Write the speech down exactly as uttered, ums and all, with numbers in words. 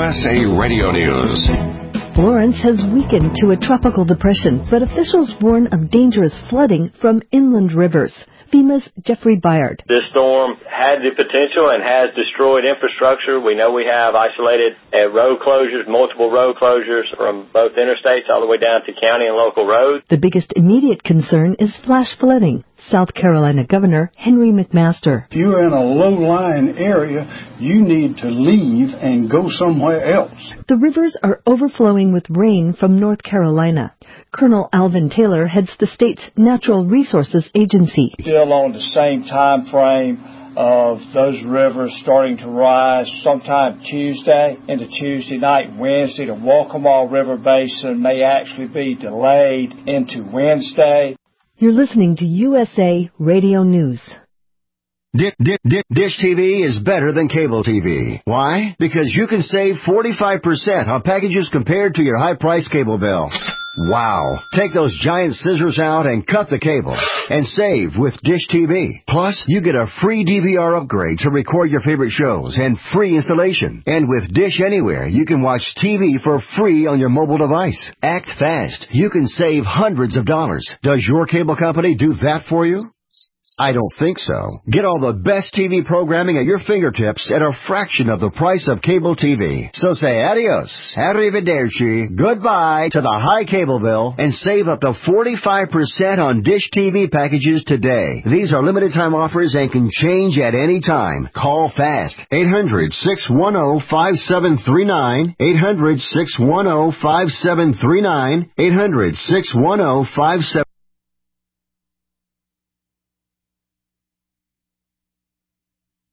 S A Radio News. Florence has weakened to a tropical depression, but officials warn of dangerous flooding from inland rivers. FEMA's Jeffrey Byard. This storm had the potential and has destroyed infrastructure. We know we have isolated uh, road closures, multiple road closures from both interstates all the way down to county and local roads. The biggest immediate concern is flash flooding. South Carolina Governor Henry McMaster. If you're in a low-lying area, you need to leave and go somewhere else. The rivers are overflowing with rain from North Carolina. Colonel Alvin Taylor heads the state's Natural Resources Agency. Still on the same time frame of those rivers starting to rise sometime Tuesday into Tuesday night, Wednesday. The Waccamaw River Basin may actually be delayed into Wednesday. You're listening to U S A Radio News. Dish, Dish, Dish, Dish T V is better than cable T V. Why? Because you can save forty-five percent on packages compared to your high-priced cable bill. Wow. Take those giant scissors out and cut the cable and save with Dish T V. Plus, you get a free D V R upgrade to record your favorite shows and free installation. And with Dish Anywhere, you can watch T V for free on your mobile device. Act fast. You can save hundreds of dollars. Does your cable company do that for you? I don't think so. Get all the best T V programming at your fingertips at a fraction of the price of cable T V. So say adios, arrivederci, goodbye to the high cable bill and save up to forty-five percent on Dish T V packages today. These are limited time offers and can change at any time. Call fast. eight hundred, six one zero, five seven three nine. eight hundred, six one zero, five seven three nine. eight hundred, six one zero, five seven three nine.